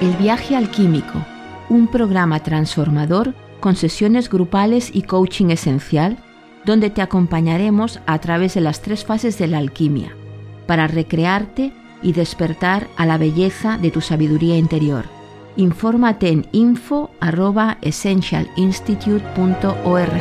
El viaje alquímico, un programa transformador con sesiones grupales y coaching esencial, donde te acompañaremos a través de las 3 fases de la alquimia, para recrearte y despertar a la belleza de tu sabiduría interior. Infórmate en info@essentialinstitute.org.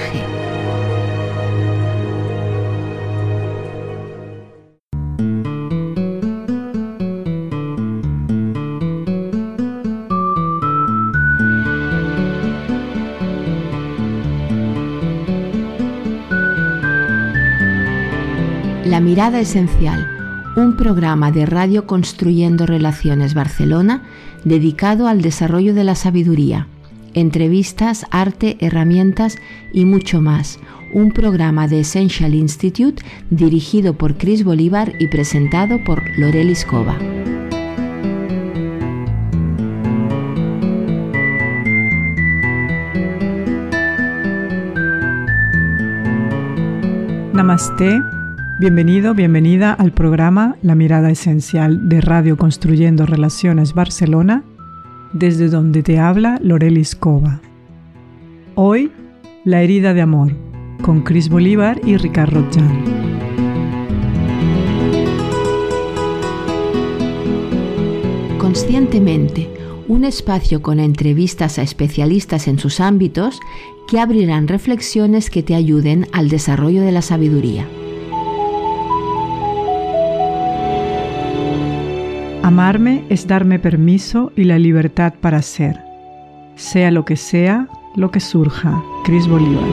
La mirada esencial, un programa de Radio Construyendo Relaciones Barcelona dedicado al desarrollo de la sabiduría, entrevistas, arte, herramientas y mucho más. Un programa de Essential Institute dirigido por Chris Bolívar y presentado por Lorelis Cova. Namaste. Bienvenido, bienvenida al programa La Mirada Esencial de Radio Construyendo Relaciones Barcelona, desde donde te habla Lorelis Cova. Hoy, La herida de amor, con Chris Bolívar y Ricard Rotjan. Conscientemente, un espacio con entrevistas a especialistas en sus ámbitos que abrirán reflexiones que te ayuden al desarrollo de la sabiduría. Amarme es darme permiso y la libertad para ser. Sea lo que surja. Chris Bolívar.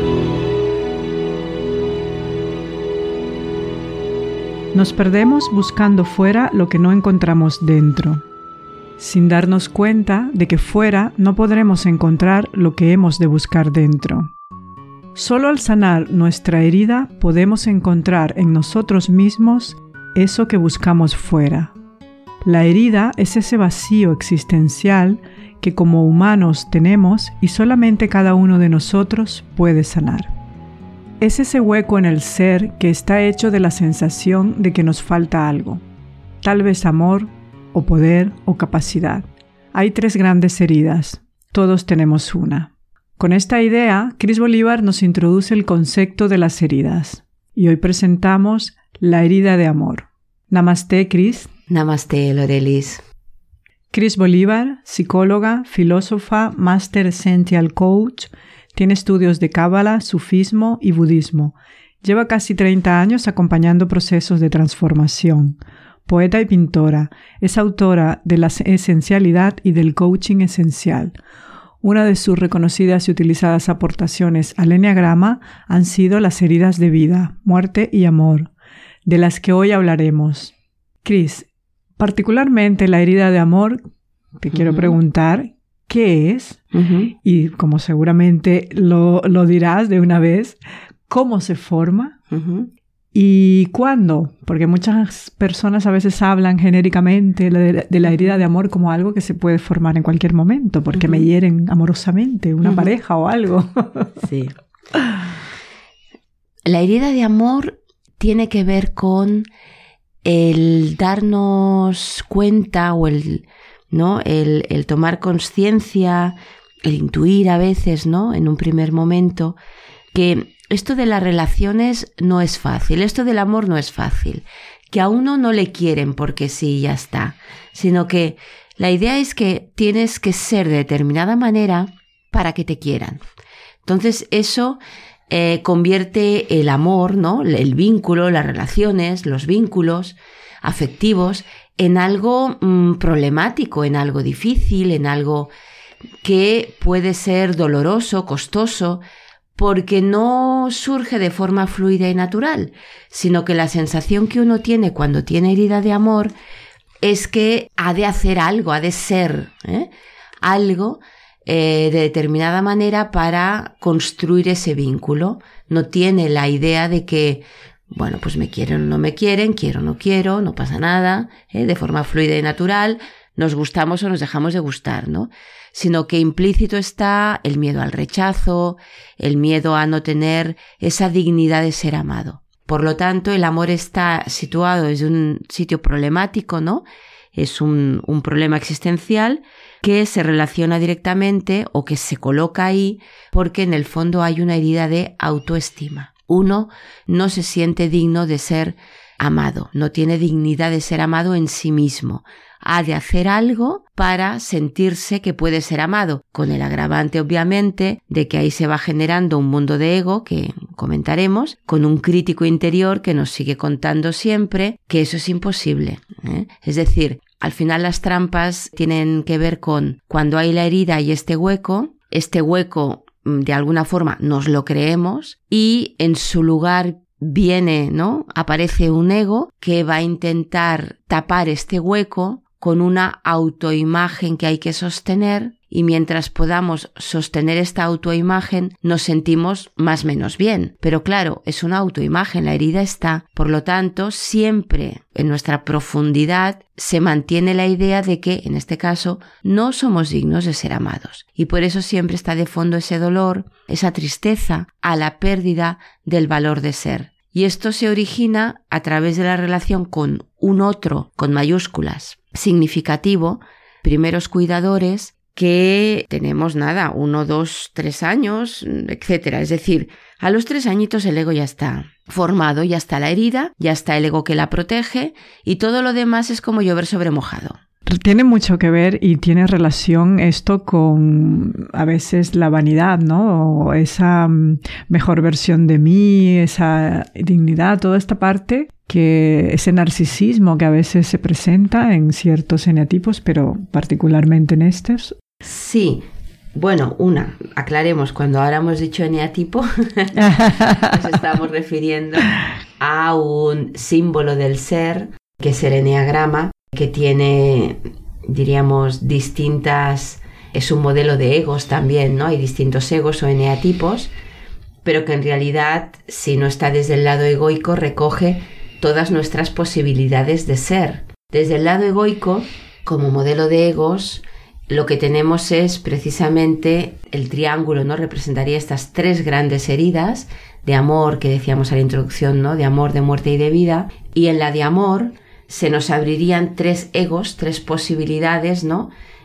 Nos perdemos buscando fuera lo que no encontramos dentro, sin darnos cuenta de que fuera no podremos encontrar lo que hemos de buscar dentro. Solo al sanar nuestra herida podemos encontrar en nosotros mismos eso que buscamos fuera. La herida es ese vacío existencial que como humanos tenemos y solamente cada uno de nosotros puede sanar. Es ese hueco en el ser que está hecho de la sensación de que nos falta algo, tal vez amor, o poder, o capacidad. Hay 3 grandes heridas, todos tenemos una. Con esta idea, Chris Bolívar nos introduce el concepto de las heridas, y hoy presentamos la herida de amor. Namaste, Chris. Namaste, Lorelis. Chris Bolívar, psicóloga, filósofa, Master Essential Coach, tiene estudios de Cábala, sufismo y budismo. Lleva casi 30 años acompañando procesos de transformación. Poeta y pintora, es autora de la esencialidad y del coaching esencial. Una de sus reconocidas y utilizadas aportaciones al eneagrama han sido las heridas de vida, muerte y amor, de las que hoy hablaremos. Chris, particularmente la herida de amor, te quiero preguntar, ¿qué es? Y como seguramente lo dirás de una vez, ¿cómo se forma? ¿Y cuándo? Porque muchas personas a veces hablan genéricamente de la herida de amor como algo que se puede formar en cualquier momento, porque me hieren amorosamente, una pareja o algo. Sí. La herida de amor tiene que ver con el darnos cuenta o el tomar conciencia, el intuir a veces, ¿no? En un primer momento, que esto de las relaciones no es fácil, esto del amor no es fácil, que a uno no le quieren porque sí, ya está, sino que la idea es que tienes que ser de determinada manera para que te quieran. Entonces eso convierte el amor, ¿no? El vínculo, las relaciones, los vínculos afectivos en algo problemático, en algo difícil, en algo que puede ser doloroso, costoso, porque no surge de forma fluida y natural, sino que la sensación que uno tiene cuando tiene herida de amor es que ha de hacer algo, ha de ser algo de determinada manera para construir ese vínculo. No tiene la idea de que, bueno, pues me quieren o no me quieren, quiero o no quiero, no pasa nada, de forma fluida y natural, nos gustamos o nos dejamos de gustar, ¿no? Sino que implícito está el miedo al rechazo, el miedo a no tener esa dignidad de ser amado. Por lo tanto, el amor está situado desde un sitio problemático, ¿no? Es un problema existencial, que se relaciona directamente o que se coloca ahí porque en el fondo hay una herida de autoestima. Uno no se siente digno de ser amado, no tiene dignidad de ser amado en sí mismo. Ha de hacer algo para sentirse que puede ser amado, con el agravante obviamente de que ahí se va generando un mundo de ego que comentaremos, con un crítico interior que nos sigue contando siempre que eso es imposible, ¿eh? Es decir, al final las trampas tienen que ver con cuando hay la herida y este hueco de alguna forma nos lo creemos y en su lugar viene, ¿no? Aparece un ego que va a intentar tapar este hueco con una autoimagen que hay que sostener y mientras podamos sostener esta autoimagen nos sentimos más o menos bien. Pero claro, es una autoimagen, la herida está. Por lo tanto, siempre en nuestra profundidad se mantiene la idea de que, en este caso, no somos dignos de ser amados. Y por eso siempre está de fondo ese dolor, esa tristeza a la pérdida del valor de ser. Y esto se origina a través de la relación con un otro, con mayúsculas, significativo, primeros cuidadores, que tenemos 1, 2, 3 años, etcétera. Es decir, a los 3 añitos el ego ya está formado, ya está la herida, ya está el ego que la protege y todo lo demás es como llover sobre mojado. Tiene mucho que ver y tiene relación esto con a veces la vanidad, ¿no? O esa mejor versión de mí, esa dignidad, toda esta parte, que ese narcisismo que a veces se presenta en ciertos eneatipos, pero particularmente en estos. Sí. Bueno, aclaremos, cuando ahora hemos dicho eneatipo, nos estamos refiriendo a un símbolo del ser, que es el eneagrama, que tiene, diríamos, es un modelo de egos también, ¿no? Hay distintos egos o eneatipos, pero que en realidad, si no está desde el lado egoico, recoge todas nuestras posibilidades de ser. Desde el lado egoico, como modelo de egos, lo que tenemos es precisamente el triángulo, ¿no? Representaría estas 3 grandes heridas de amor que decíamos a la introducción, ¿no? De amor, de muerte y de vida. Y en la de amor se nos abrirían 3 egos, 3 posibilidades, ¿no?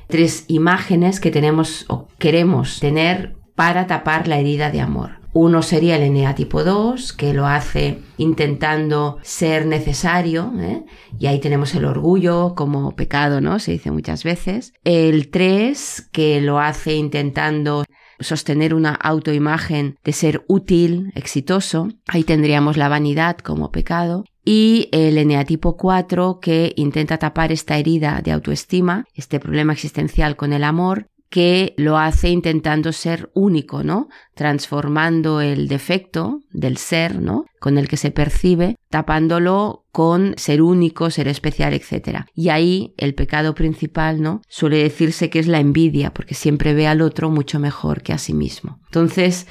3 imágenes que tenemos o queremos tener para tapar la herida de amor. Uno sería el eneatipo 2, que lo hace intentando ser necesario, ¿eh? Y ahí tenemos el orgullo como pecado, ¿no? Se dice muchas veces. El 3, que lo hace intentando sostener una autoimagen de ser útil, exitoso. Ahí tendríamos la vanidad como pecado. Y el eneatipo 4, que intenta tapar esta herida de autoestima, este problema existencial con el amor, que lo hace intentando ser único, ¿no? Transformando el defecto del ser, ¿no? Con el que se percibe, tapándolo con ser único, ser especial, etc. Y ahí el pecado principal, ¿no? Suele decirse que es la envidia, porque siempre ve al otro mucho mejor que a sí mismo. Entonces,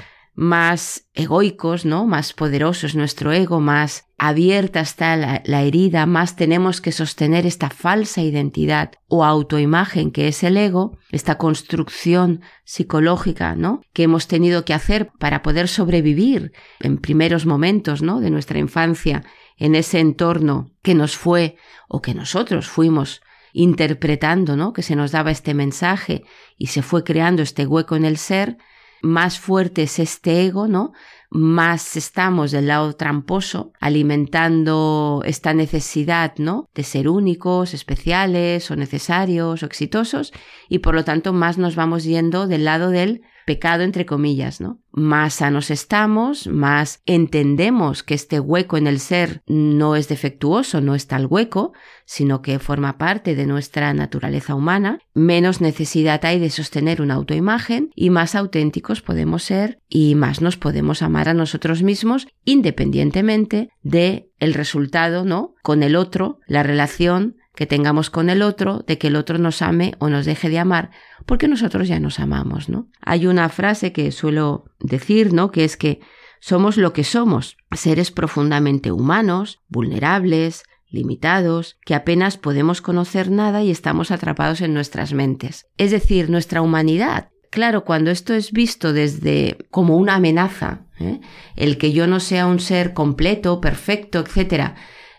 más egoicos, ¿no? Más poderoso es nuestro ego, más abierta está la herida, más tenemos que sostener esta falsa identidad o autoimagen que es el ego, esta construcción psicológica, ¿no? Que hemos tenido que hacer para poder sobrevivir en primeros momentos, ¿no? De nuestra infancia, en ese entorno que nos fue o que nosotros fuimos interpretando, ¿no? Que se nos daba este mensaje y se fue creando este hueco en el ser. Más fuerte es este ego, ¿no? Más estamos del lado tramposo, alimentando esta necesidad, ¿no? De ser únicos, especiales, o necesarios, o exitosos, y por lo tanto más nos vamos yendo del lado del pecado, entre comillas, ¿no? Más sanos estamos, más entendemos que este hueco en el ser no es defectuoso, no es tal hueco, sino que forma parte de nuestra naturaleza humana, menos necesidad hay de sostener una autoimagen y más auténticos podemos ser y más nos podemos amar a nosotros mismos independientemente de el resultado, ¿no? Con el otro, la relación que tengamos con el otro, de que el otro nos ame o nos deje de amar, porque nosotros ya nos amamos, ¿no? Hay una frase que suelo decir, ¿no? Que es que somos lo que somos, seres profundamente humanos, vulnerables, limitados, que apenas podemos conocer nada y estamos atrapados en nuestras mentes. Es decir, nuestra humanidad. Claro, cuando esto es visto desde como una amenaza, el que yo no sea un ser completo, perfecto, etcétera,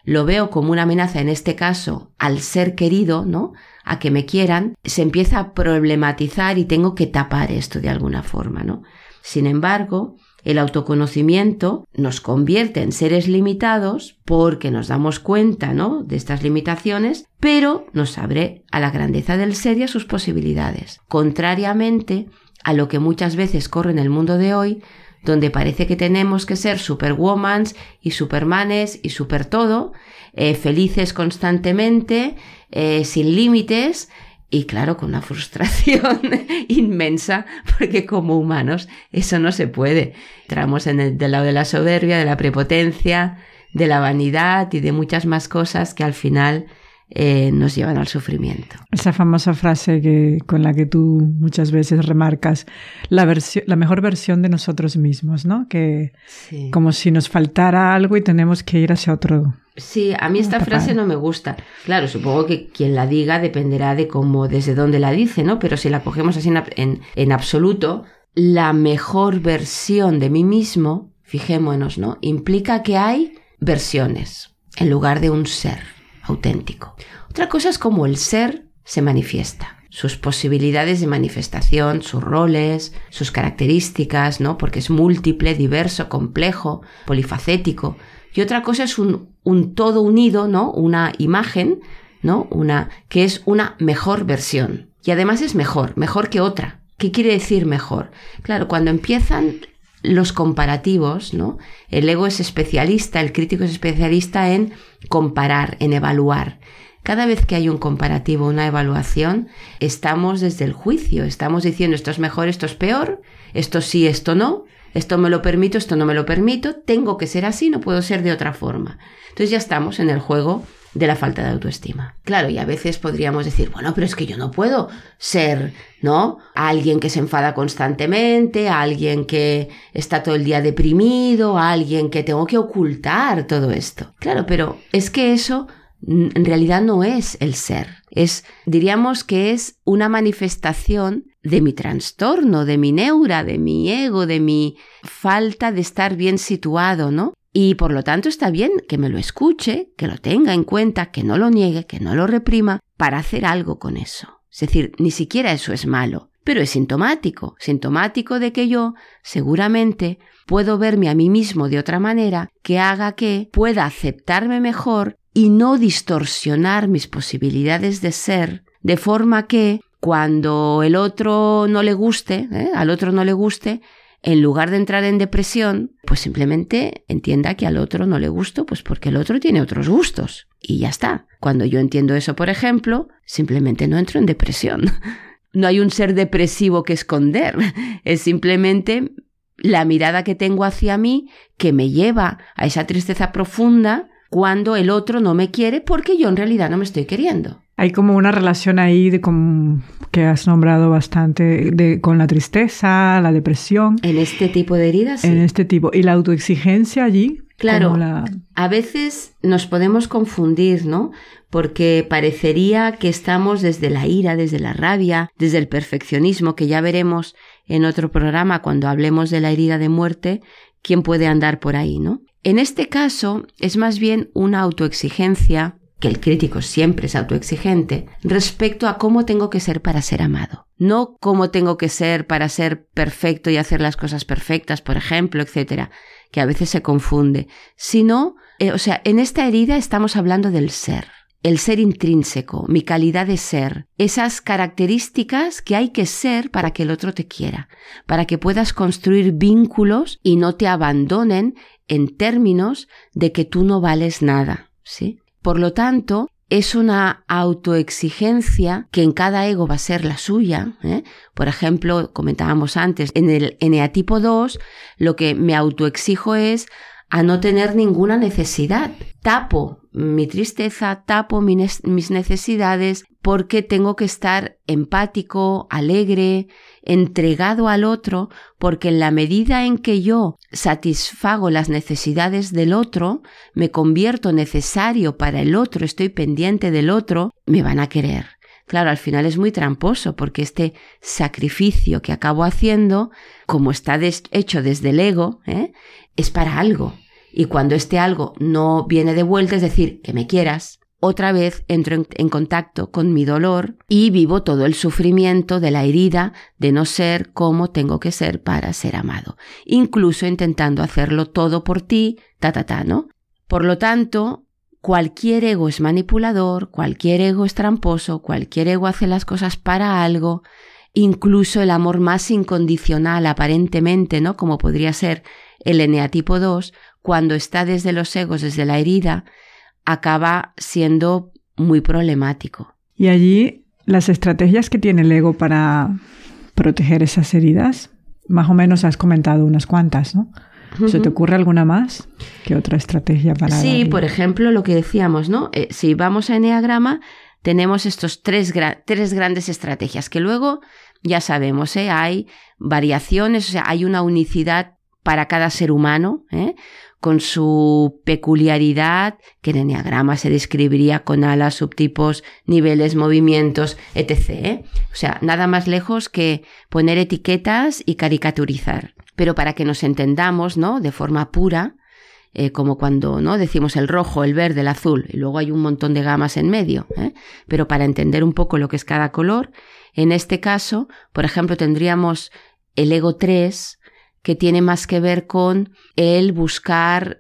lo veo como una amenaza, en este caso, al ser querido, ¿no? A que me quieran, se empieza a problematizar y tengo que tapar esto de alguna forma, ¿no? Sin embargo, el autoconocimiento nos convierte en seres limitados porque nos damos cuenta, ¿no?, de estas limitaciones, pero nos abre a la grandeza del ser y a sus posibilidades. Contrariamente a lo que muchas veces corre en el mundo de hoy, donde parece que tenemos que ser superwomans y supermanes y super todo, felices constantemente, sin límites, y claro, con una frustración inmensa, porque como humanos eso no se puede. Entramos del lado de la soberbia, de la prepotencia, de la vanidad y de muchas más cosas que al final nos llevan al sufrimiento. Esa famosa frase con la que tú muchas veces remarcas, la mejor versión de nosotros mismos, ¿no? Que sí. Como si nos faltara algo y tenemos que ir hacia otro. Sí, a mí esta frase no me gusta. Claro, supongo que quien la diga dependerá de cómo, desde dónde la dice, ¿no? Pero si la cogemos así en absoluto, la mejor versión de mí mismo, fijémonos, ¿no?, implica que hay versiones en lugar de un ser auténtico. Otra cosa es cómo el ser se manifiesta, sus posibilidades de manifestación, sus roles, sus características, ¿no?, porque es múltiple, diverso, complejo, polifacético. Y otra cosa es un todo unido, ¿no?, una imagen, ¿no?, que es una mejor versión. Y además es mejor que otra. ¿Qué quiere decir mejor? Claro, cuando empiezan los comparativos, ¿no?, el ego es especialista, el crítico es especialista en comparar, en evaluar. Cada vez que hay un comparativo, una evaluación, estamos desde el juicio, estamos diciendo esto es mejor, esto es peor, esto sí, esto no, esto me lo permito, esto no me lo permito, tengo que ser así, no puedo ser de otra forma. Entonces ya estamos en el juego de la falta de autoestima. Claro, y a veces podríamos decir, bueno, pero es que yo no puedo ser, ¿no?, alguien que se enfada constantemente, alguien que está todo el día deprimido, alguien que tengo que ocultar todo esto. Claro, pero es que eso en realidad no es el ser. Diríamos que es una manifestación de mi trastorno, de mi neura, de mi ego, de mi falta de estar bien situado, ¿no? Y por lo tanto está bien que me lo escuche, que lo tenga en cuenta, que no lo niegue, que no lo reprima, para hacer algo con eso. Es decir, ni siquiera eso es malo, pero es sintomático de que yo seguramente puedo verme a mí mismo de otra manera que haga que pueda aceptarme mejor y no distorsionar mis posibilidades de ser, de forma que cuando el otro no le guste, al otro no le guste, en lugar de entrar en depresión, pues simplemente entienda que al otro no le gusto, pues porque el otro tiene otros gustos. Y ya está. Cuando yo entiendo eso, por ejemplo, simplemente no entro en depresión. No hay un ser depresivo que esconder. Es simplemente la mirada que tengo hacia mí que me lleva a esa tristeza profunda cuando el otro no me quiere porque yo en realidad no me estoy queriendo. Hay como una relación ahí que has nombrado bastante con la tristeza, la depresión. En este tipo de heridas, sí. En este tipo. ¿Y la autoexigencia allí? Claro, a veces nos podemos confundir, ¿no? Porque parecería que estamos desde la ira, desde la rabia, desde el perfeccionismo, que ya veremos en otro programa cuando hablemos de la herida de muerte, quién puede andar por ahí, ¿no? En este caso es más bien una autoexigencia, que el crítico siempre es autoexigente, respecto a cómo tengo que ser para ser amado. No cómo tengo que ser para ser perfecto y hacer las cosas perfectas, por ejemplo, etcétera, que a veces se confunde, sino, en esta herida estamos hablando del ser, el ser intrínseco, mi calidad de ser, esas características que hay que ser para que el otro te quiera, para que puedas construir vínculos y no te abandonen en términos de que tú no vales nada, ¿sí? Por lo tanto, es una autoexigencia que en cada ego va a ser la suya, ¿eh? Por ejemplo, comentábamos antes, en el eneatipo 2, lo que me autoexijo es a no tener ninguna necesidad. Tapo mi tristeza, tapo mis necesidades porque tengo que estar empático, alegre, entregado al otro, porque en la medida en que yo satisfago las necesidades del otro, me convierto necesario para el otro, estoy pendiente del otro, me van a querer. Claro, al final es muy tramposo porque este sacrificio que acabo haciendo, como está hecho desde el ego, es para algo. Y cuando este algo no viene de vuelta, es decir, que me quieras, otra vez entro en contacto con mi dolor y vivo todo el sufrimiento de la herida de no ser como tengo que ser para ser amado. Incluso intentando hacerlo todo por ti, ¿no? Por lo tanto, cualquier ego es manipulador, cualquier ego es tramposo, cualquier ego hace las cosas para algo, incluso el amor más incondicional aparentemente, ¿no? Como podría ser el eneatipo 2, cuando está desde los egos, desde la herida, acaba siendo muy problemático. Y allí, las estrategias que tiene el ego para proteger esas heridas, más o menos has comentado unas cuantas, ¿no? ¿Se te ocurre alguna más? ¿Qué otra estrategia para...? Sí, por ejemplo, lo que decíamos, ¿no? Si vamos a Eneagrama, tenemos estos tres grandes estrategias, que luego, ya sabemos, hay variaciones, o sea, hay una unicidad para cada ser humano, con su peculiaridad, que en Eneagrama se describiría con alas, subtipos, niveles, movimientos, etc. O sea, nada más lejos que poner etiquetas y caricaturizar. Pero para que nos entendamos, ¿no? De forma pura, como cuando, ¿no? Decimos el rojo, el verde, el azul, y luego hay un montón de gamas en medio, pero para entender un poco lo que es cada color, en este caso, por ejemplo, tendríamos el ego 3, que tiene más que ver con el buscar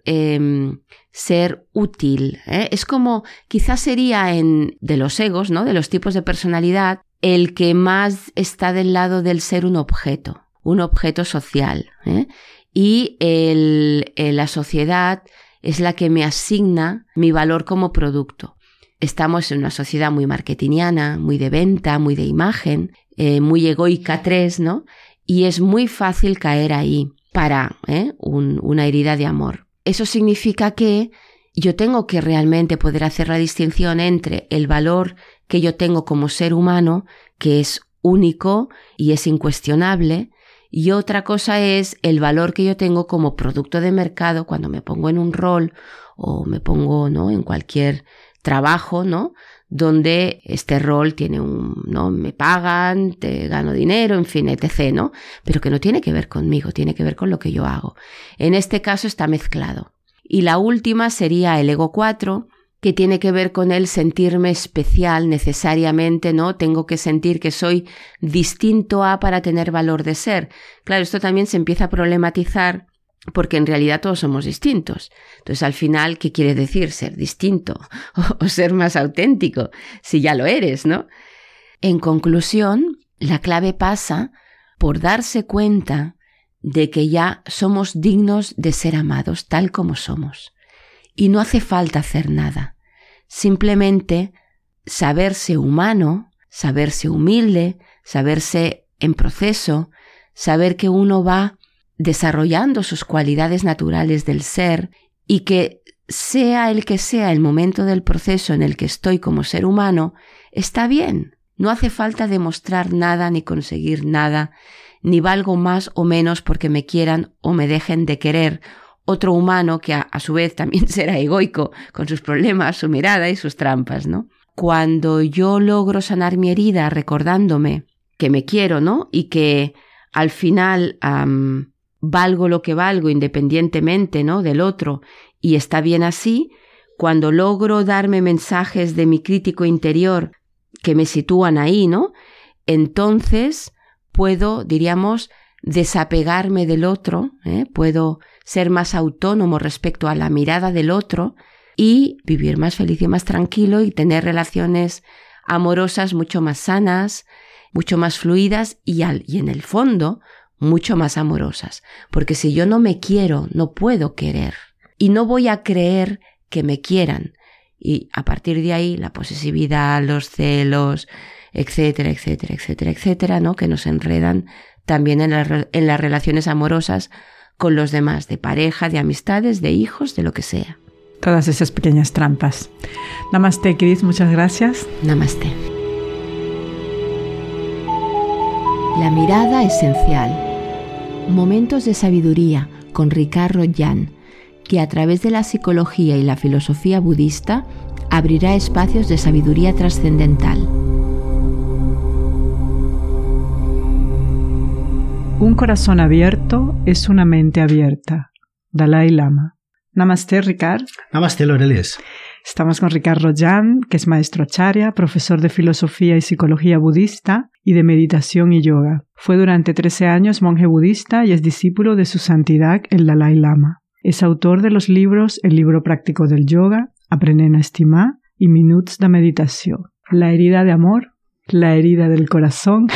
ser útil. Es como, quizás sería de los egos, ¿no? De los tipos de personalidad, el que más está del lado del ser un objeto social. Y la sociedad es la que me asigna mi valor como producto. Estamos en una sociedad muy marketingiana, muy de venta, muy de imagen, muy egoica 3, ¿no? Y es muy fácil caer ahí para una herida de amor. Eso significa que yo tengo que realmente poder hacer la distinción entre el valor que yo tengo como ser humano, que es único y es incuestionable, y otra cosa es el valor que yo tengo como producto de mercado cuando me pongo en un rol o me pongo, ¿no? En cualquier trabajo, ¿no? Donde este rol tiene ¿no? Me pagan, te gano dinero, en fin, etc., ¿no? Pero que no tiene que ver conmigo, tiene que ver con lo que yo hago. En este caso está mezclado. Y la última sería el ego 4, que tiene que ver con el sentirme especial necesariamente, ¿no? Tengo que sentir que soy distinto a para tener valor de ser. Claro, esto también se empieza a problematizar porque en realidad todos somos distintos. Entonces, al final, ¿qué quiere decir ser distinto o ser más auténtico? Si ya lo eres, ¿no? En conclusión, la clave pasa por darse cuenta de que ya somos dignos de ser amados tal como somos. Y no hace falta hacer nada. Simplemente saberse humano, saberse humilde, saberse en proceso, saber que uno va desarrollando sus cualidades naturales del ser y que sea el que sea el momento del proceso en el que estoy como ser humano, está bien. No hace falta demostrar nada ni conseguir nada, ni valgo más o menos porque me quieran o me dejen de querer otro humano que a su vez también será egoico con sus problemas, su mirada y sus trampas, ¿no? Cuando yo logro sanar mi herida recordándome que me quiero, ¿no? Y que al final valgo lo que valgo independientemente, ¿no? Del otro y está bien así, cuando logro darme mensajes de mi crítico interior que me sitúan ahí, ¿no? Entonces puedo, diríamos, desapegarme del otro, puedo ser más autónomo respecto a la mirada del otro y vivir más feliz y más tranquilo y tener relaciones amorosas mucho más sanas, mucho más fluidas y en el fondo mucho más amorosas. Porque si yo no me quiero, no puedo querer y no voy a creer que me quieran. Y a partir de ahí la posesividad, los celos, etcétera, etcétera, etcétera, etcétera, ¿no? Que nos enredan también en las relaciones amorosas con los demás, de pareja, de amistades, de hijos, de lo que sea. Todas esas pequeñas trampas. Namaste, Cris, muchas gracias. Namaste. La mirada esencial. Momentos de sabiduría con Ricardo Yan, que a través de la psicología y la filosofía budista abrirá espacios de sabiduría trascendental. Un corazón abierto es una mente abierta. Dalai Lama. Namaste, Ricard. Namaste, Lorelis. Estamos con Ricard Rojan, que es maestro acharya, profesor de filosofía y psicología budista y de meditación y yoga. Fue durante 13 años monje budista y es discípulo de su santidad el Dalai Lama. Es autor de los libros El libro práctico del yoga, Aprenen a estimar y Minuts de meditación. La herida de amor, la herida del corazón,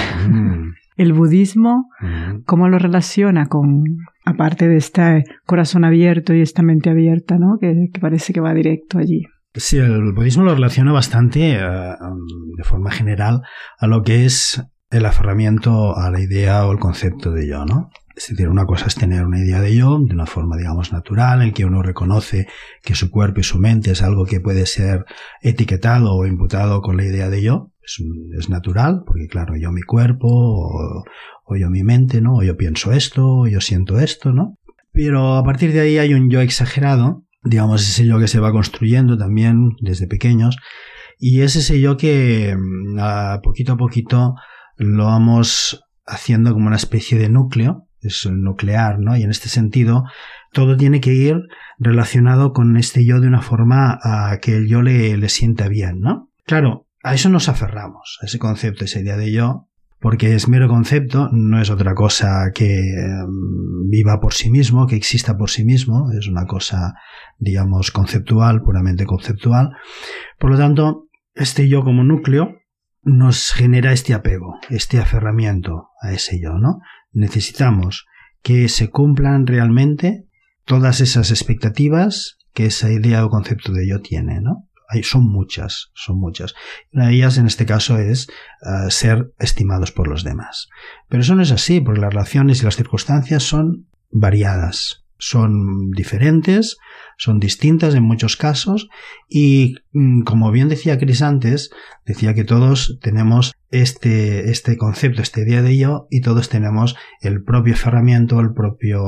el budismo, cómo lo relaciona con, aparte de este corazón abierto y esta mente abierta, ¿no? Que parece que va directo allí. Sí, el budismo lo relaciona bastante de forma general a lo que es el aferramiento a la idea o el concepto de yo, ¿no? Es decir, una cosa es tener una idea de yo de una forma, digamos, natural, en que uno reconoce que su cuerpo y su mente es algo que puede ser etiquetado o imputado con la idea de yo. Es natural, porque claro, yo mi cuerpo, o yo mi mente, ¿no? O yo pienso esto, o yo siento esto, ¿no? Pero a partir de ahí hay un yo exagerado, digamos, ese yo que se va construyendo también desde pequeños, y es ese yo que poquito a poquito lo vamos haciendo como una especie de núcleo, es nuclear, ¿no? Y en este sentido todo tiene que ir relacionado con este yo de una forma a que el yo le sienta bien, ¿no? Claro, a eso nos aferramos, a ese concepto, esa idea de yo, porque es mero concepto, no es otra cosa que viva por sí mismo, que exista por sí mismo, es una cosa, digamos, conceptual, puramente conceptual. Por lo tanto, este yo como núcleo nos genera este apego, este aferramiento a ese yo, ¿no? Necesitamos que se cumplan realmente todas esas expectativas que esa idea o concepto de yo tiene, ¿no? Son muchas. Una de ellas, en este caso, es ser estimados por los demás. Pero eso no es así, porque las relaciones y las circunstancias son variadas, son diferentes, son distintas en muchos casos y, como bien decía Chris antes, decía que todos tenemos este concepto, esta idea de yo, y todos tenemos el propio aferramiento, el propio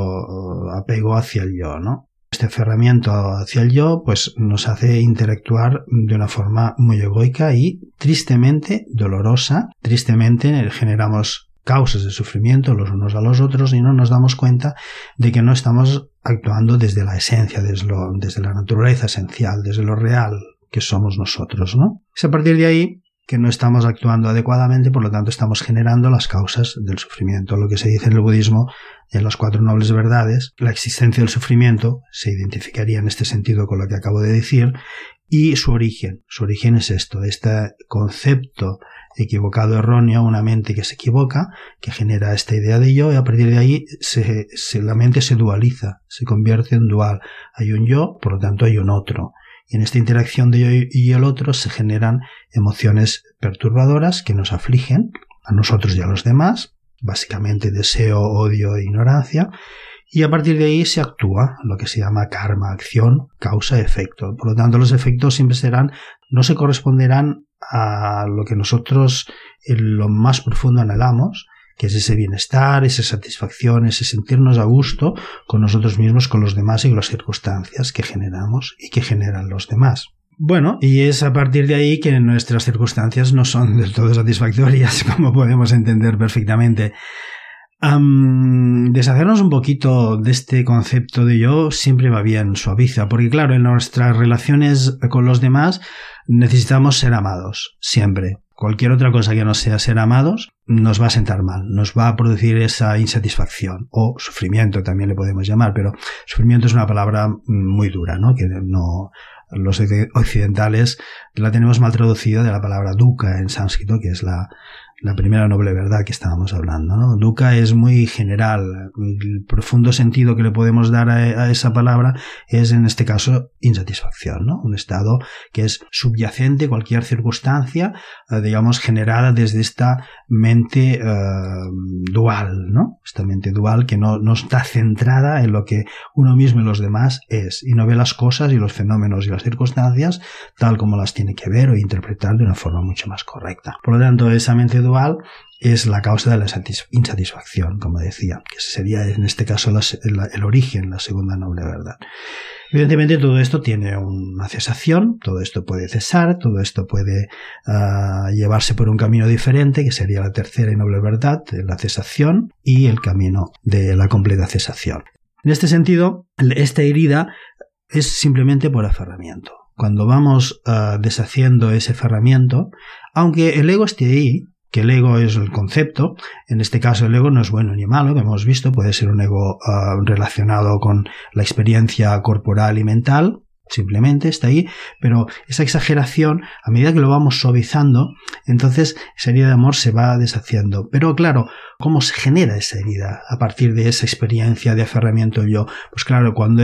apego hacia el yo, ¿no? Este aferramiento hacia el yo pues nos hace interactuar de una forma muy egoica y tristemente dolorosa. Tristemente generamos causas de sufrimiento los unos a los otros y no nos damos cuenta de que no estamos actuando desde la esencia, desde la naturaleza esencial, desde lo real que somos nosotros, ¿no? Es a partir de ahí que no estamos actuando adecuadamente, por lo tanto estamos generando las causas del sufrimiento. Lo que se dice en el budismo, en las 4 nobles verdades, la existencia del sufrimiento se identificaría en este sentido con lo que acabo de decir, y su origen es esto, este concepto equivocado, erróneo, una mente que se equivoca, que genera esta idea de yo, y a partir de ahí la mente se dualiza, se convierte en dual. Hay un yo, por lo tanto hay un otro. Y en esta interacción de yo y el otro se generan emociones perturbadoras que nos afligen a nosotros y a los demás, básicamente deseo, odio e ignorancia, y a partir de ahí se actúa lo que se llama karma, acción, causa, efecto. Por lo tanto, los efectos siempre no se corresponderán a lo que nosotros en lo más profundo anhelamos, que es ese bienestar, esa satisfacción, ese sentirnos a gusto con nosotros mismos, con los demás y con las circunstancias que generamos y que generan los demás. Bueno, y es a partir de ahí que nuestras circunstancias no son del todo satisfactorias, como podemos entender perfectamente. Deshacernos un poquito de este concepto de yo siempre va bien, suaviza, porque claro, en nuestras relaciones con los demás necesitamos ser amados, siempre. Cualquier otra cosa que no sea ser amados nos va a sentar mal, nos va a producir esa insatisfacción o sufrimiento también le podemos llamar, pero sufrimiento es una palabra muy dura, ¿no? Que no los occidentales la tenemos mal traducida de la palabra dukkha en sánscrito, que es la primera noble verdad que estábamos hablando, ¿no? Dukkha es muy general. El profundo sentido que le podemos dar a esa palabra es, en este caso, insatisfacción, ¿no? Un estado que es subyacente a cualquier circunstancia, digamos, generada desde esta mente dual, ¿no? Esta mente dual que no está centrada en lo que uno mismo y los demás es, y no ve las cosas y los fenómenos y las circunstancias tal como las tiene que ver o interpretar de una forma mucho más correcta. Por lo tanto, esa mente dual es la causa de la insatisfacción, como decía, que sería en este caso el origen, la segunda noble verdad. Evidentemente todo esto tiene una cesación, todo esto puede cesar, todo esto puede llevarse por un camino diferente, que sería la tercera y noble verdad, la cesación y el camino de la completa cesación. En este sentido, esta herida es simplemente por aferramiento. Cuando vamos deshaciendo ese aferramiento, aunque el ego esté ahí, que el ego es el concepto, en este caso el ego no es bueno ni malo, que hemos visto, puede ser un ego relacionado con la experiencia corporal y mental, simplemente está ahí, pero esa exageración, a medida que lo vamos suavizando, entonces esa herida de amor se va deshaciendo. Pero claro, ¿cómo se genera esa herida a partir de esa experiencia de aferramiento al yo? Pues claro, cuando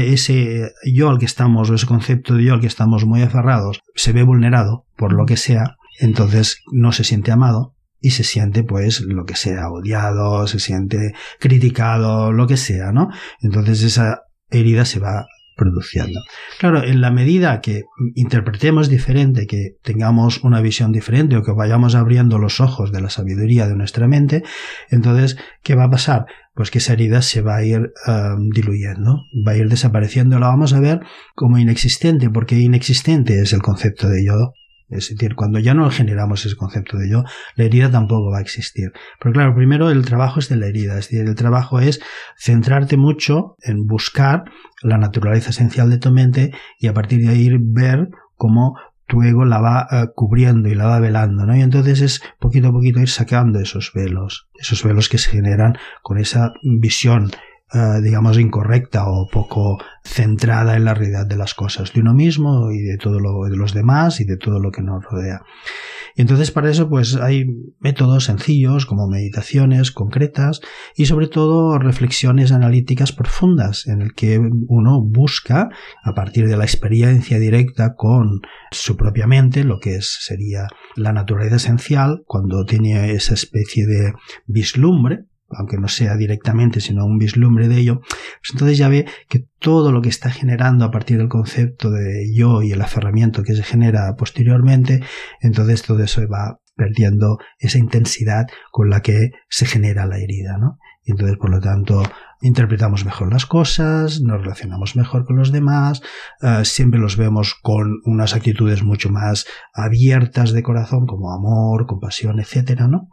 ese yo al que estamos, o ese concepto de yo al que estamos muy aferrados, se ve vulnerado por lo que sea, entonces no se siente amado y se siente, pues, lo que sea, odiado, se siente criticado, lo que sea, ¿no? Entonces esa herida se va produciendo. Claro, en la medida que interpretemos diferente, que tengamos una visión diferente o que vayamos abriendo los ojos de la sabiduría de nuestra mente, entonces, ¿qué va a pasar? Pues que esa herida se va a ir diluyendo, va a ir desapareciendo, la vamos a ver como inexistente, porque inexistente es el concepto de yo. Es decir, cuando ya no generamos ese concepto de yo, la herida tampoco va a existir. Pero claro, primero el trabajo es de la herida, es decir, el trabajo es centrarte mucho en buscar la naturaleza esencial de tu mente y a partir de ahí ver cómo tu ego la va cubriendo y la va velando, ¿no? Y entonces es poquito a poquito ir sacando esos velos que se generan con esa visión digamos incorrecta o poco centrada en la realidad de las cosas, de uno mismo y de todo lo de los demás y de todo lo que nos rodea. Y entonces para eso pues hay métodos sencillos como meditaciones concretas y sobre todo reflexiones analíticas profundas en el que uno busca a partir de la experiencia directa con su propia mente lo que sería la naturaleza esencial cuando tiene esa especie de vislumbre, aunque no sea directamente, sino un vislumbre de ello, pues entonces ya ve que todo lo que está generando a partir del concepto de yo y el aferramiento que se genera posteriormente, entonces todo eso va perdiendo esa intensidad con la que se genera la herida, ¿no? Y entonces, por lo tanto, interpretamos mejor las cosas, nos relacionamos mejor con los demás, siempre los vemos con unas actitudes mucho más abiertas de corazón, como amor, compasión, etcétera, ¿no?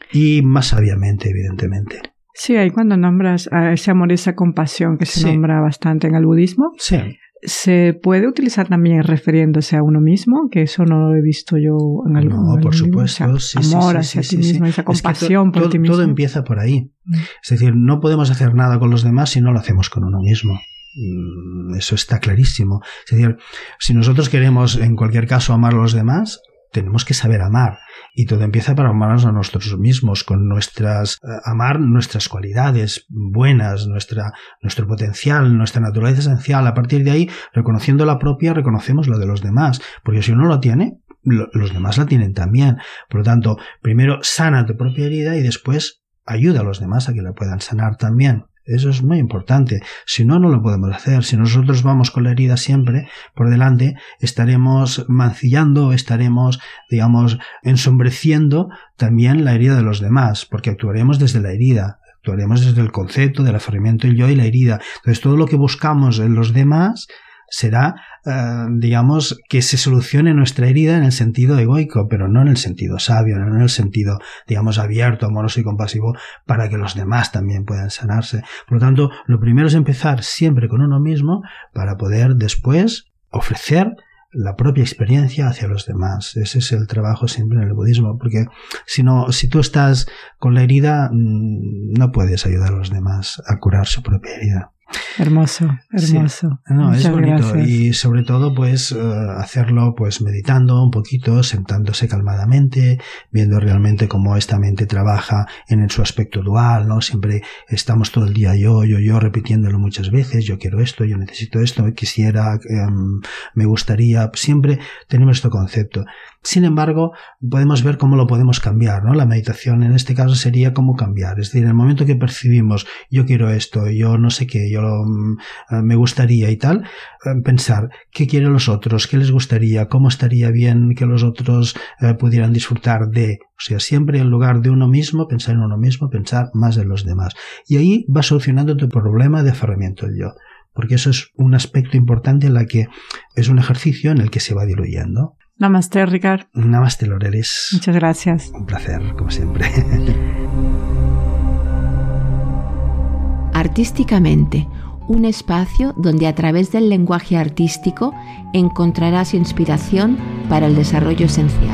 Y más sabiamente, evidentemente. Sí, ahí cuando nombras a ese amor, esa compasión que se nombra bastante en el budismo, sí. ¿Se puede utilizar también refiriéndose a uno mismo? Que eso no lo he visto yo en algún No, por supuesto. O sea, amor hacia ti mismo, esa compasión por ti mismo. Todo empieza por ahí. Es decir, no podemos hacer nada con los demás si no lo hacemos con uno mismo. Eso está clarísimo. Es decir, si nosotros queremos, en cualquier caso, amar a los demás, tenemos que saber amar. Y todo empieza para amarnos a nosotros mismos, con amar nuestras cualidades buenas, nuestro potencial, nuestra naturaleza esencial. A partir de ahí, reconociendo la propia, reconocemos la de los demás. Porque si uno lo tiene, los demás la tienen también. Por lo tanto, primero sana tu propia herida y después ayuda a los demás a que la puedan sanar también. Eso es muy importante. Si no, no lo podemos hacer. Si nosotros vamos con la herida siempre por delante, estaremos mancillando, estaremos, digamos, ensombreciendo también la herida de los demás, porque actuaremos desde la herida, actuaremos desde el concepto del aferramiento del yo y la herida. Entonces, todo lo que buscamos en los demás será, digamos, que se solucione nuestra herida en el sentido egoico, pero no en el sentido sabio, no en el sentido, digamos, abierto, amoroso y compasivo para que los demás también puedan sanarse. Por lo tanto, lo primero es empezar siempre con uno mismo para poder después ofrecer la propia experiencia hacia los demás. Ese es el trabajo siempre en el budismo, porque si tú estás con la herida, no puedes ayudar a los demás a curar su propia herida. Hermoso, hermoso. Sí. No, es bonito. Gracias. Y sobre todo, pues, hacerlo, pues, meditando un poquito, sentándose calmadamente, viendo realmente cómo esta mente trabaja en su aspecto dual, ¿no? Siempre estamos todo el día yo, repitiéndolo muchas veces, yo quiero esto, yo necesito esto, quisiera, me gustaría, siempre tenemos este concepto. Sin embargo, podemos ver cómo lo podemos cambiar, ¿no? La meditación en este caso sería cómo cambiar. Es decir, en el momento que percibimos yo quiero esto, yo no sé qué, yo me gustaría y tal, pensar qué quieren los otros, qué les gustaría, cómo estaría bien que los otros pudieran disfrutar de. O sea, siempre en lugar de uno mismo, pensar en uno mismo, pensar más en los demás. Y ahí vas solucionando tu problema de aferramiento al yo. Porque eso es un aspecto importante en la que es un ejercicio en el que se va diluyendo. Namaste, Ricard. Namaste, Lorelis. Muchas gracias. Un placer, como siempre. Artísticamente, un espacio donde a través del lenguaje artístico encontrarás inspiración para el desarrollo esencial.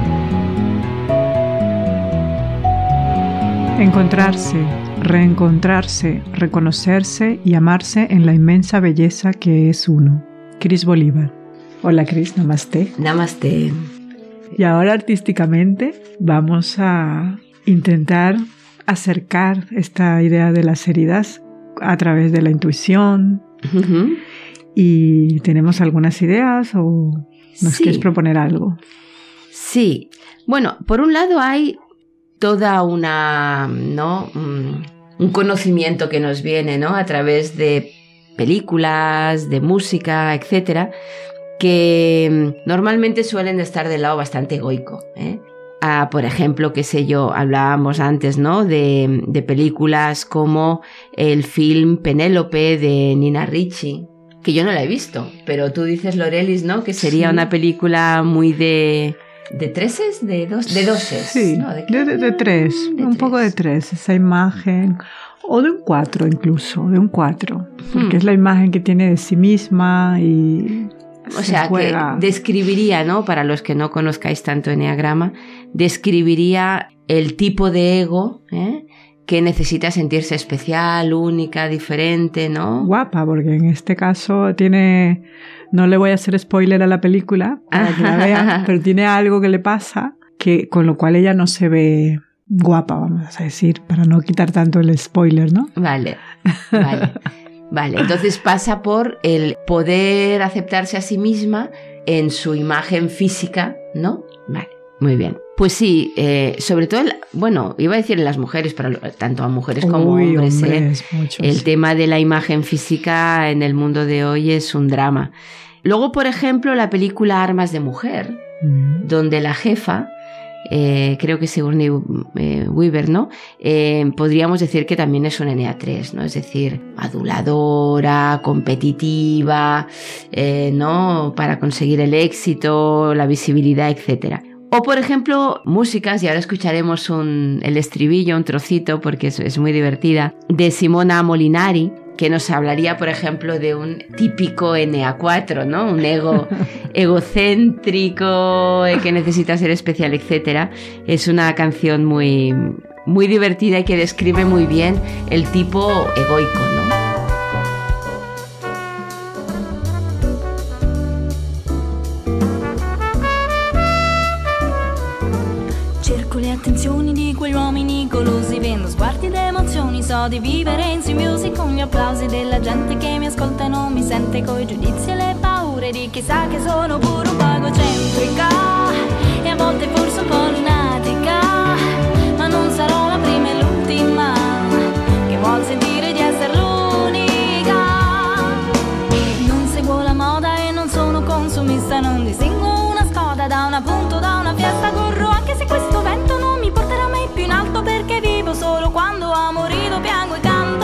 Encontrarse, reencontrarse, reconocerse y amarse en la inmensa belleza que es uno. Cris Bolívar. Hola Cris, namaste. Namaste. Y ahora artísticamente vamos a intentar acercar esta idea de las heridas a través de la intuición. Uh-huh. ¿Y tenemos algunas ideas o nos Sí. quieres proponer algo? Sí. Bueno, por un lado hay toda una, ¿no? Un conocimiento que nos viene, ¿no? A través de películas, de música, etcétera, que normalmente suelen estar del lado bastante egoico, ¿eh? Por ejemplo, qué sé yo, hablábamos antes, ¿no? De películas como el film Penélope de Nina Ricci, que yo no la he visto, pero tú dices, Lorelis, ¿no? Que sería Sí. una película muy de treses, de doses. Sí, ¿no? de tres, De un poco de tres, esa imagen, o de un 4 incluso, de un 4, porque es la imagen que tiene de sí misma y O sea, que describiría, ¿no? Para los que no conozcáis tanto Eneagrama, describiría el tipo de ego, ¿eh? Que necesita sentirse especial, única, diferente, ¿no? Guapa, porque en este caso tiene, no le voy a hacer spoiler a la película para que la vean, pero tiene algo que le pasa que con lo cual ella no se ve guapa, vamos a decir, para no quitar tanto el spoiler, ¿no? Vale. Vale, entonces pasa por el poder aceptarse a sí misma en su imagen física, ¿no? Vale, muy bien. Pues sí, sobre todo, bueno, iba a decir en las mujeres, pero tanto a mujeres como hombres, muchos. El tema de la imagen física en el mundo de hoy es un drama. Luego, por ejemplo, la película Armas de Mujer, donde la jefa, creo que Sigourney Weaver, ¿no? Podríamos decir que también es un NA3, ¿no? Es decir, aduladora, competitiva, ¿no? Para conseguir el éxito, la visibilidad, etcétera. O, por ejemplo, músicas, y ahora escucharemos el estribillo, un trocito, porque es muy divertida, de Simona Molinari, que nos hablaría, por ejemplo, de un típico NA4, ¿no? Un ego egocéntrico, que necesita ser especial, etc. Es una canción muy, muy divertida y que describe muy bien el tipo egoico, ¿no? Cerco le attenzioni di quegli uomini golosi, vendo sguardi ed emozioni, so di vivere insidiosi con gli applausi della gente che mi ascolta e non mi sente, coi giudizi e le paure di chi sa che sono pure un po' egocentrica e a volte forse un po' lunatica, ma non sarò la prima e l'ultima che vuol sentire di essere l'unica. Non seguo la moda e non sono consumista, non distingo una scoda da un appunto, da una fiesta, corro anche se questo vento non mi porterà mai più in alto, perché vivo solo quando amo, rido, piango e canto.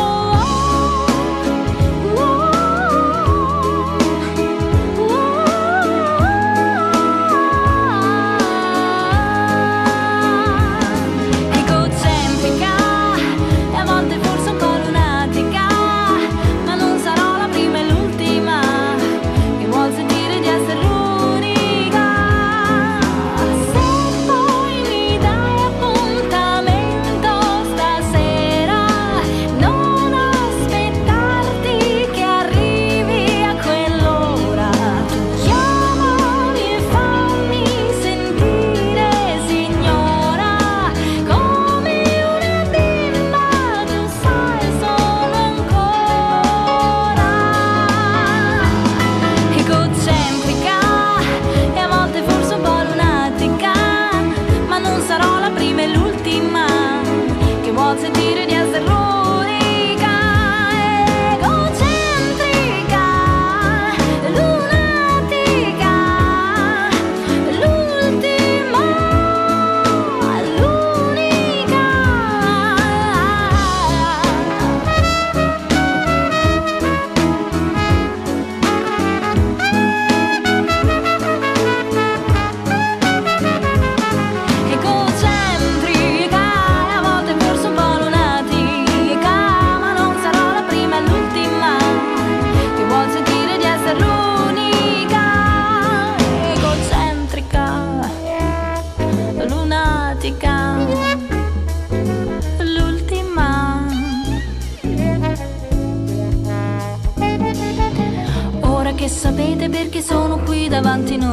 Egocentrica e a volte forse un po' lunatica, ma non sarò la prima e l'ultima che vuol sentire di essere l'unica.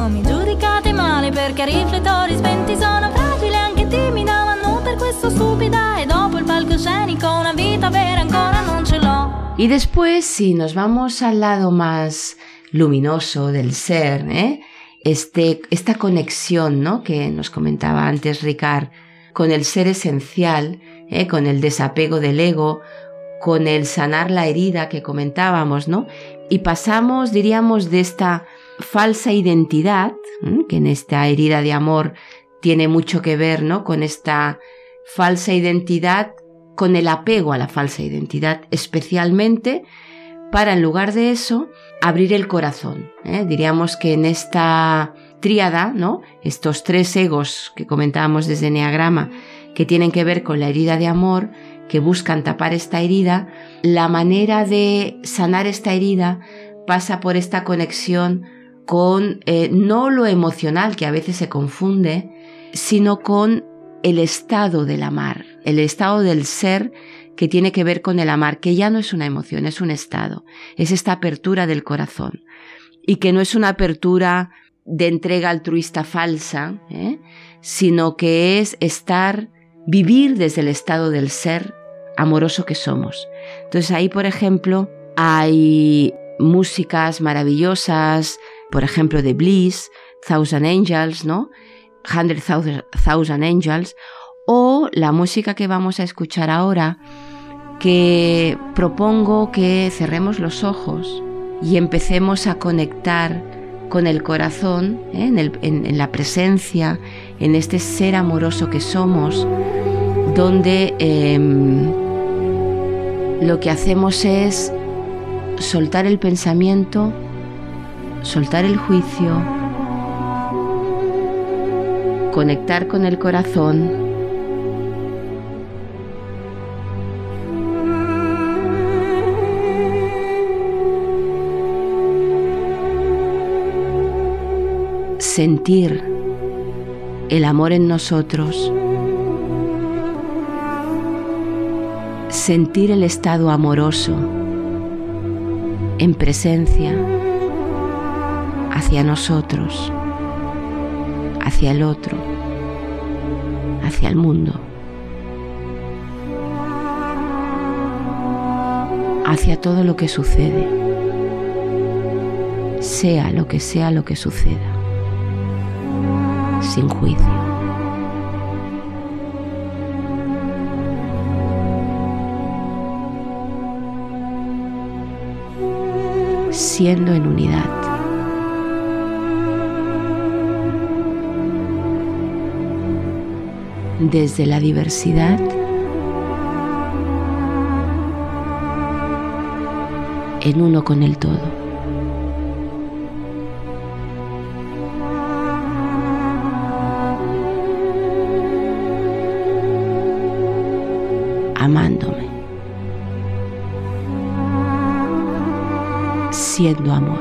non mi giudicate male perché i riflettori spenti sono fragili, anche timida, ma non per questo stupida. E dopo il palcoscenico una vita vera ancora non ce l'ho. Y después, si nos vamos al lado más luminoso del ser, esta conexión, ¿no?, que nos comentaba antes Ricard, con el ser esencial, con el desapego del ego, con el sanar la herida que comentábamos, ¿no? Y pasamos, diríamos, de esta falsa identidad, que en esta herida de amor tiene mucho que ver, ¿no?, con esta falsa identidad, con el apego a la falsa identidad, especialmente para, en lugar de eso, abrir el corazón. Diríamos que en esta tríada, ¿no?, estos 3 egos que comentábamos desde Enneagrama, que tienen que ver con la herida de amor, que buscan tapar esta herida, la manera de sanar esta herida pasa por esta conexión con no lo emocional, que a veces se confunde, sino con el estado del amar, el estado del ser, que tiene que ver con el amar, que ya no es una emoción, es un estado, es esta apertura del corazón, y que no es una apertura de entrega altruista falsa, sino que es vivir desde el estado del ser amoroso que somos. Entonces ahí, por ejemplo, hay músicas maravillosas, por ejemplo, de Bliss, Thousand Angels, ¿no? 100,000 Angels, o la música que vamos a escuchar ahora, que propongo que cerremos los ojos y empecemos a conectar con el corazón, en la presencia, en este ser amoroso que somos, donde lo que hacemos es soltar el pensamiento, soltar el juicio, conectar con el corazón, sentir el amor en nosotros, sentir el estado amoroso en presencia hacia nosotros, hacia el otro, hacia el mundo, hacia todo lo que sucede, sea lo que suceda, sin juicio. Siendo en unidad. Desde la diversidad, en uno con el todo. Amándome, siendo amor.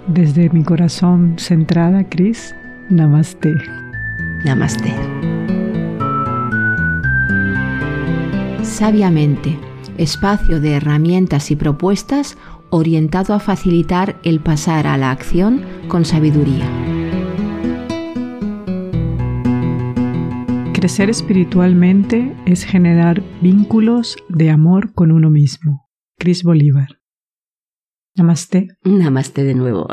Desde mi corazón centrada, Cris, Namaste. Namaste. Sabiamente, espacio de herramientas y propuestas orientado a facilitar el pasar a la acción con sabiduría. Crecer espiritualmente es generar vínculos de amor con uno mismo. Cris Bolívar. Namaste. Namaste de nuevo.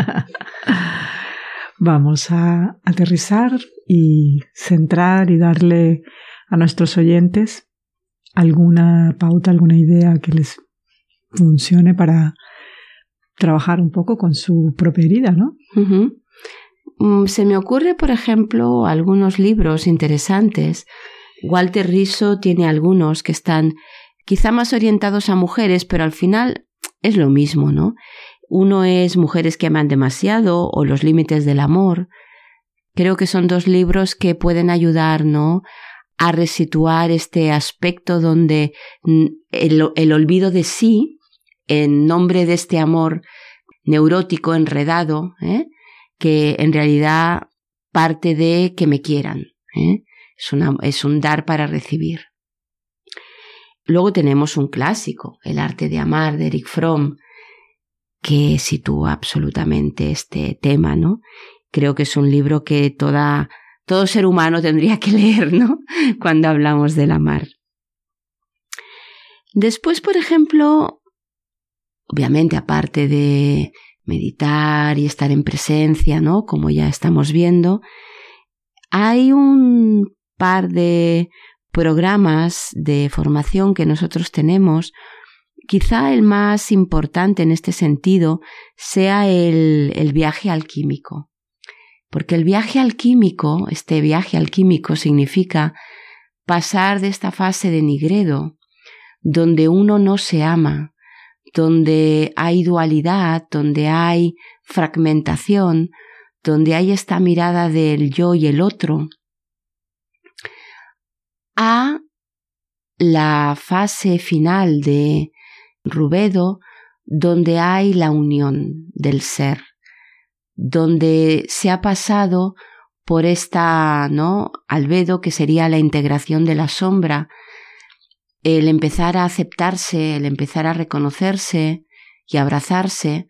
Vamos a aterrizar y centrar y darle a nuestros oyentes alguna pauta, alguna idea que les funcione para trabajar un poco con su propia herida, ¿no? Se me ocurre, por ejemplo, algunos libros interesantes. Walter Rizzo tiene algunos que están quizá más orientados a mujeres, pero al final es lo mismo, ¿no? Uno es Mujeres que aman demasiado o Los límites del amor. Creo que son dos libros que pueden ayudar, ¿no?, a resituar este aspecto donde el olvido de sí, en nombre de este amor neurótico, enredado, que en realidad parte de que me quieran. Es un dar para recibir. Luego tenemos un clásico, El arte de amar, de Erich Fromm, que sitúa absolutamente este tema, ¿no? Creo que es un libro que todo ser humano tendría que leer, ¿no?, cuando hablamos del amar. Después, por ejemplo, obviamente aparte de meditar y estar en presencia, ¿no?, como ya estamos viendo, hay un par de programas de formación que nosotros tenemos. Quizá el más importante en este sentido sea el viaje alquímico. Porque el viaje alquímico, este viaje alquímico significa pasar de esta fase de nigredo, donde uno no se ama, donde hay dualidad, donde hay fragmentación, donde hay esta mirada del yo y el otro, a la fase final de Rubedo, donde hay la unión del ser, donde se ha pasado por esta, ¿no?, albedo, que sería la integración de la sombra, el empezar a aceptarse, el empezar a reconocerse y abrazarse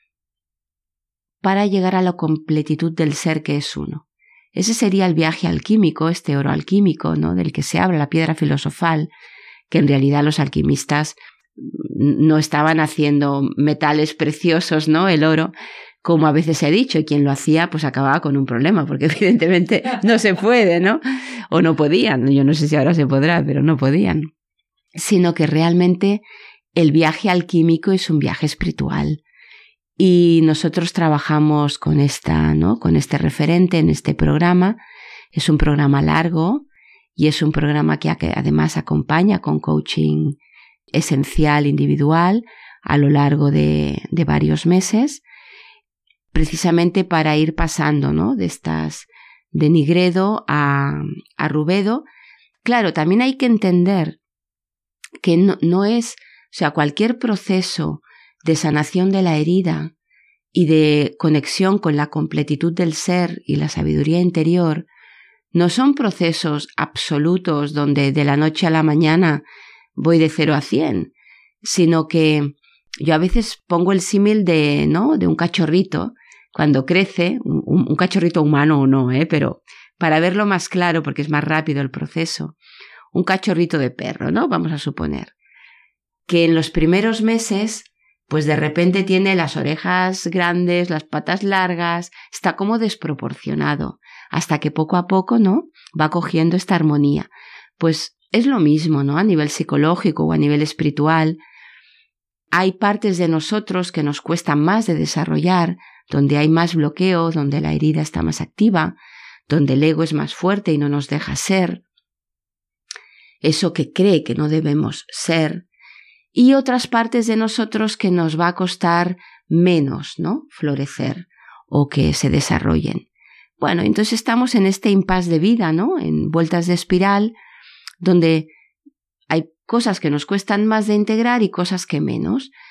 para llegar a la completitud del ser que es uno. Ese sería el viaje alquímico, este oro alquímico, ¿no?, del que se habla, la piedra filosofal, que en realidad los alquimistas no estaban haciendo metales preciosos, ¿no?, el oro, como a veces he dicho, y quien lo hacía pues acababa con un problema, porque evidentemente no se puede, ¿no? O no podían, yo no sé si ahora se podrá, pero no podían. Sino que realmente el viaje alquímico es un viaje espiritual. Y nosotros trabajamos con con este referente en este programa. Es un programa largo y es un programa que además acompaña con coaching esencial individual a lo largo de varios meses, precisamente para ir pasando, ¿no?, de nigredo a rubedo. Claro, también hay que entender que no es, o sea, cualquier proceso de sanación de la herida y de conexión con la completitud del ser y la sabiduría interior no son procesos absolutos donde de la noche a la mañana voy de 0 a 100, sino que yo a veces pongo el símil de un cachorrito cuando crece, un cachorrito humano o no, pero para verlo más claro, porque es más rápido el proceso, un cachorrito de perro, ¿no?, vamos a suponer, que en los primeros meses, pues de repente tiene las orejas grandes, las patas largas, está como desproporcionado, hasta que poco a poco, ¿no?, va cogiendo esta armonía. Pues es lo mismo, ¿no?, a nivel psicológico o a nivel espiritual. Hay partes de nosotros que nos cuestan más de desarrollar, donde hay más bloqueo, donde la herida está más activa, donde el ego es más fuerte y no nos deja ser eso que cree que no debemos ser, y otras partes de nosotros que nos va a costar menos, ¿no?, florecer o que se desarrollen. Bueno, entonces estamos en este impasse de vida, ¿no?, en vueltas de espiral, donde hay cosas que nos cuestan más de integrar y cosas que menos.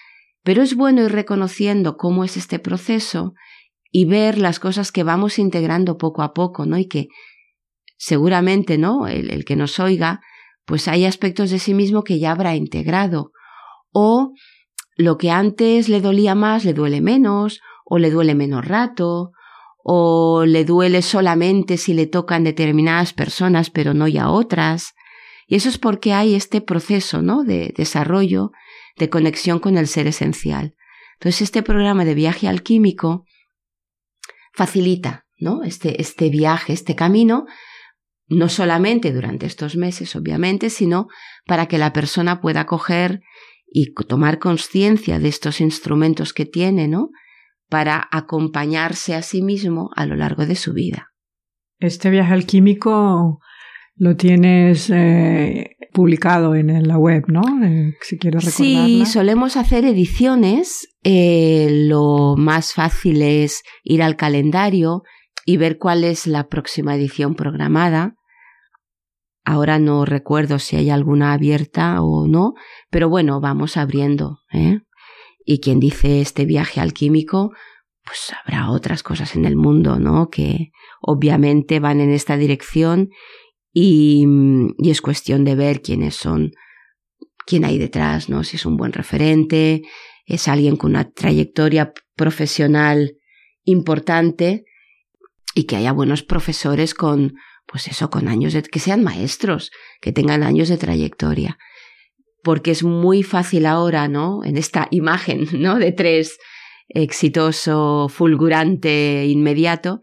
Pero es bueno ir reconociendo cómo es este proceso y ver las cosas que vamos integrando poco a poco, ¿no? Y que seguramente, ¿no? El que nos oiga, pues hay aspectos de sí mismo que ya habrá integrado. O lo que antes le dolía más, le duele menos, o le duele menos rato, o le duele solamente si le tocan determinadas personas, pero no ya otras. Y eso es porque hay este proceso, ¿no? De desarrollo, de conexión con el ser esencial. Entonces, este programa de viaje alquímico facilita, ¿no? Este viaje, este camino, no solamente durante estos meses, obviamente, sino para que la persona pueda coger y tomar conciencia de estos instrumentos que tiene, ¿no? Para acompañarse a sí mismo a lo largo de su vida. Este viaje alquímico lo tienes publicado en la web, ¿no? Si quieres recordarla. Sí, solemos hacer ediciones. Lo más fácil es ir al calendario y ver cuál es la próxima edición programada. Ahora no recuerdo si hay alguna abierta o no, pero bueno, vamos abriendo, ¿eh? Y quien dice este viaje alquímico, pues habrá otras cosas en el mundo, ¿no? Que obviamente van en esta dirección y es cuestión de ver quiénes son, quién hay detrás, ¿no? Si es un buen referente, es alguien con una trayectoria profesional importante y que haya buenos profesores con, pues eso, con años de, que sean maestros, que tengan años de trayectoria. Porque es muy fácil ahora, ¿no? En esta imagen, ¿no? De 3, exitoso, fulgurante, inmediato.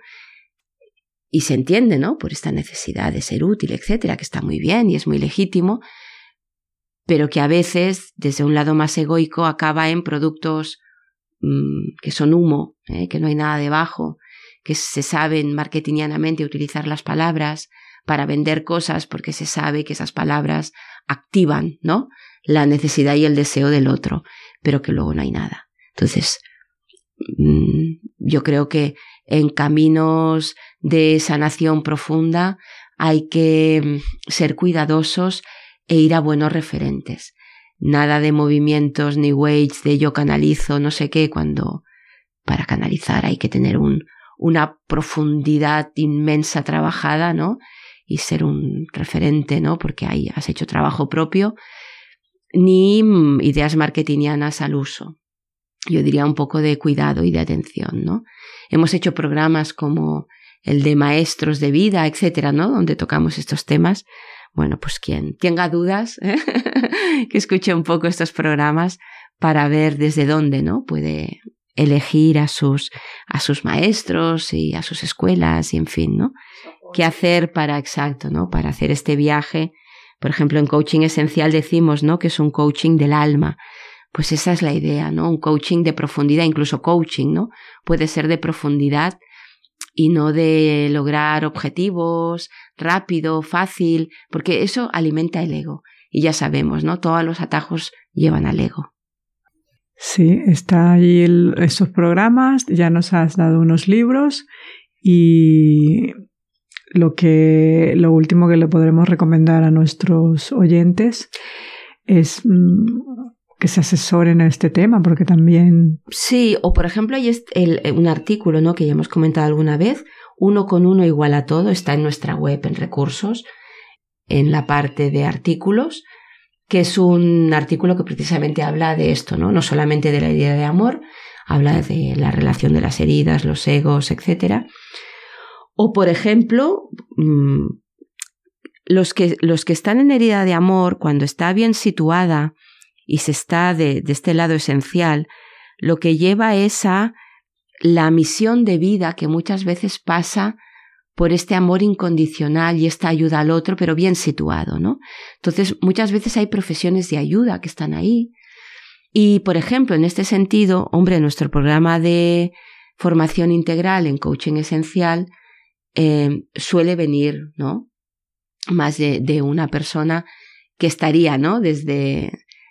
Y se entiende, ¿no? Por esta necesidad de ser útil, etcétera, que está muy bien y es muy legítimo, pero que a veces, desde un lado más egoico, acaba en productos que son humo, que no hay nada debajo, que se saben marketingianamente utilizar las palabras para vender cosas porque se sabe que esas palabras activan, ¿no? La necesidad y el deseo del otro, pero que luego no hay nada. Entonces, yo creo que en caminos de sanación profunda hay que ser cuidadosos e ir a buenos referentes. Nada de movimientos New Age, de yo canalizo, no sé qué, cuando para canalizar hay que tener una profundidad inmensa trabajada, ¿no? Y ser un referente, ¿no? Porque ahí has hecho trabajo propio, ni ideas marketingianas al uso. Yo diría un poco de cuidado y de atención, ¿no? Hemos hecho programas como el de maestros de vida, etcétera, ¿no? Donde tocamos estos temas. Bueno, pues quien tenga dudas, que escuche un poco estos programas para ver desde dónde, ¿no? Puede elegir a sus maestros y a sus escuelas y en fin, ¿no? ¿Qué hacer para, exacto, ¿no? Para hacer este viaje? Por ejemplo, en Coaching Esencial decimos, ¿no? Que es un coaching del alma. Pues esa es la idea, ¿no? Un coaching de profundidad, incluso coaching, ¿no? Puede ser de profundidad y no de lograr objetivos rápido, fácil, porque eso alimenta el ego. Y ya sabemos, ¿no? Todos los atajos llevan al ego. Sí, está ahí esos programas, ya nos has dado unos libros y lo último que le podremos recomendar a nuestros oyentes es que se asesoren en este tema, porque también... Sí, o por ejemplo hay un artículo, ¿no? Que ya hemos comentado alguna vez, 1 con 1 igual a todo, está en nuestra web en recursos, en la parte de artículos, que es un artículo que precisamente habla de esto, ¿no? No solamente de la herida de amor, habla de la relación de las heridas, los egos, etc. O, por ejemplo, los que están en herida de amor, cuando está bien situada y se está de este lado esencial, lo que lleva es a la misión de vida que muchas veces pasa por este amor incondicional y esta ayuda al otro, pero bien situado, ¿no? Entonces, muchas veces hay profesiones de ayuda que están ahí. Y, por ejemplo, en este sentido, hombre, nuestro programa de formación integral en Coaching Esencial suele venir, ¿no? Más de una persona que estaría, ¿no? Desde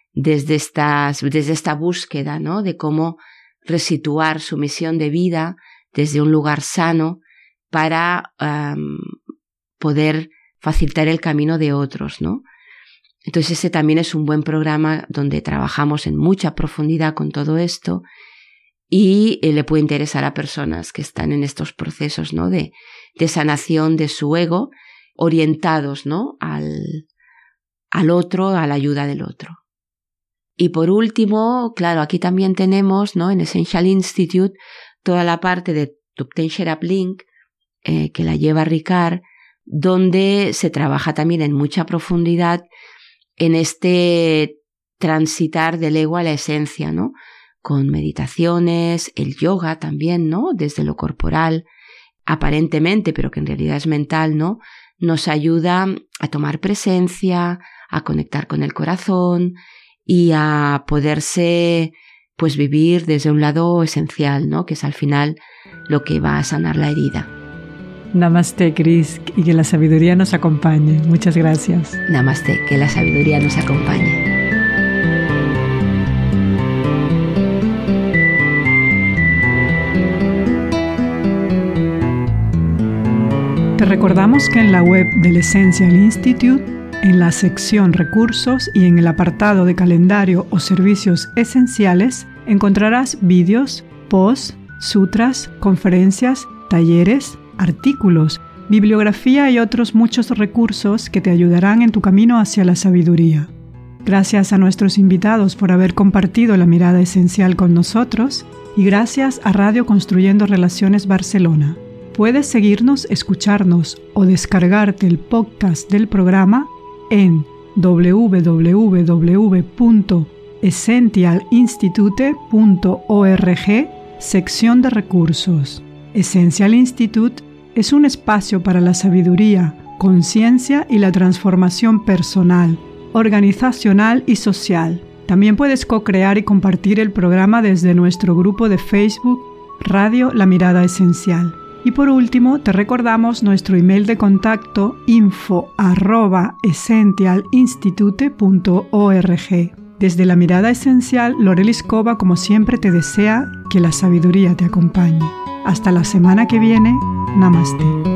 esta búsqueda, ¿no? De cómo resituar su misión de vida desde un lugar sano para poder facilitar el camino de otros, ¿no? Entonces ese también es un buen programa donde trabajamos en mucha profundidad con todo esto y le puede interesar a personas que están en estos procesos, ¿no? de sanación de su ego, orientados, ¿no? al otro, a la ayuda del otro. Y por último, claro, aquí también tenemos, ¿no? En Essential Institute toda la parte de Tupten Sherap Link, que la lleva Ricard, donde se trabaja también en mucha profundidad en este transitar del ego a la esencia, ¿no? Con meditaciones, el yoga también, ¿no? Desde lo corporal, aparentemente, pero que en realidad es mental, ¿no? Nos ayuda a tomar presencia, a conectar con el corazón y a poderse, pues, vivir desde un lado esencial, ¿no? Que es al final lo que va a sanar la herida. Namaste, Cris, y que la sabiduría nos acompañe. Muchas gracias. Namaste, que la sabiduría nos acompañe. Te recordamos que en la web del Essential Institute, en la sección Recursos y en el apartado de Calendario o Servicios Esenciales, encontrarás vídeos, posts, sutras, conferencias, talleres, artículos, bibliografía y otros muchos recursos que te ayudarán en tu camino hacia la sabiduría. Gracias a nuestros invitados por haber compartido la mirada esencial con nosotros y gracias a Radio Construyendo Relaciones Barcelona. Puedes seguirnos, escucharnos o descargarte el podcast del programa en www.essentialinstitute.org, sección de recursos. Essential Institute es un espacio para la sabiduría, conciencia y la transformación personal, organizacional y social. También puedes co-crear y compartir el programa desde nuestro grupo de Facebook Radio La Mirada Esencial. Y por último, te recordamos nuestro email de contacto info@essentialinstitute.org. Desde La Mirada Esencial, Lorelis Cova, como siempre, te desea que la sabiduría te acompañe. Hasta la semana que viene. Namaste.